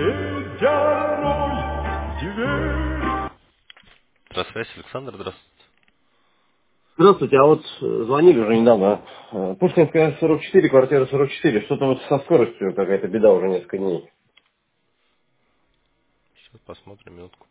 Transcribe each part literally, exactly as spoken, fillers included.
ледяной дверь. Здравствуйте, Александр, здравствуйте. Здравствуйте, а вот э, звонили уже недавно. Э, Пушкинская сорок четыре, квартира сорок четыре. Что-то вот со скоростью какая-то беда уже несколько дней. Сейчас посмотрим минутку.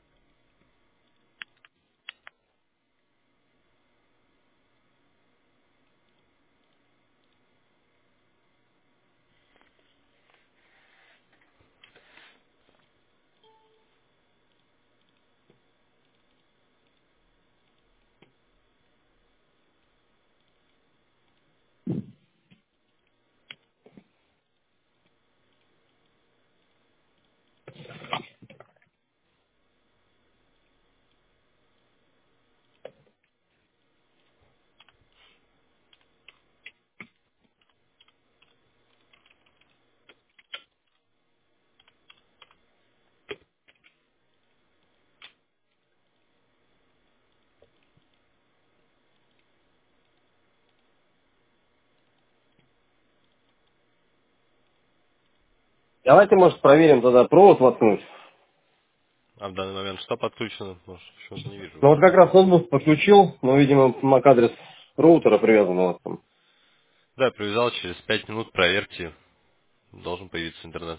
Давайте, может, проверим тогда провод воткнуть. А в данный момент что подключено? Может, почему-то не вижу. Ну вот как раз ноутбук подключил, но, видимо, MAC-адрес роутера привязан у вас там. Да, привязал, через пять минут проверьте. Должен появиться интернет.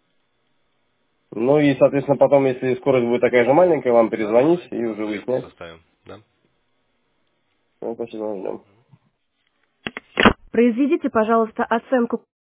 Ну и, соответственно, потом, если скорость будет такая же маленькая, вам Да, перезвонить звоните, и мы уже проверку выяснять. составим. Да? Ну, спасибо, ждем. Произведите, пожалуйста, оценку